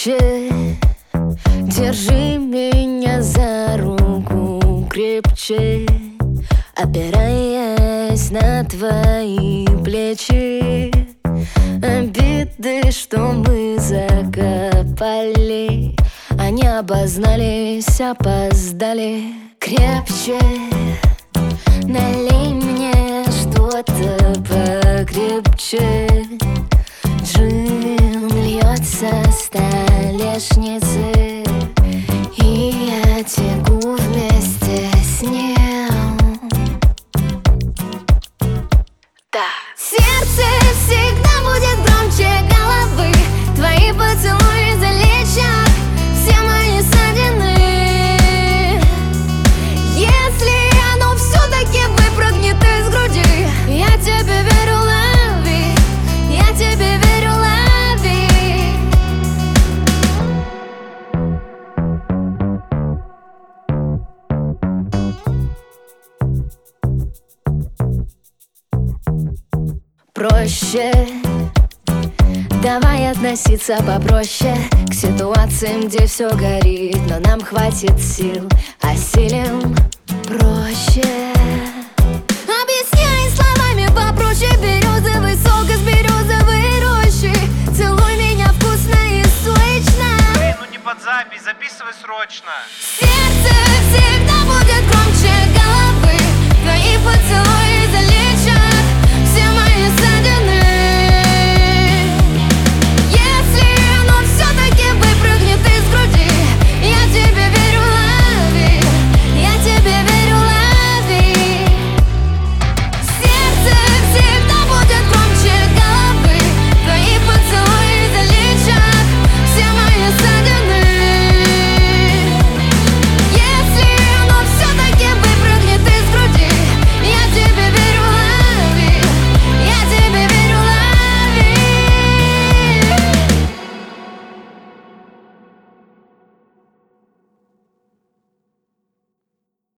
Крепче держи меня за руку, крепче, опираясь на твои плечи. Обиды, что мы закопали, они обознались, опоздали. Крепче налей мне что-то покрепче. Джин льется с столешницы, и я теку вместе с ним. Да. Сердце всегда будет громче головы, твои поцелуи залечат все мои ссадины. Если оно все-таки выпрыгнет из груди, я тебе верю, лови, я тебе верю, лови. Проще, давай относиться попроще к ситуациям, где все горит, но нам хватит сил, осилим проще. Объясняй словами попроще, березовый сок из березовой рощи. Целуй меня вкусно и сочно. Ну не под запись, записывай срочно. Сердце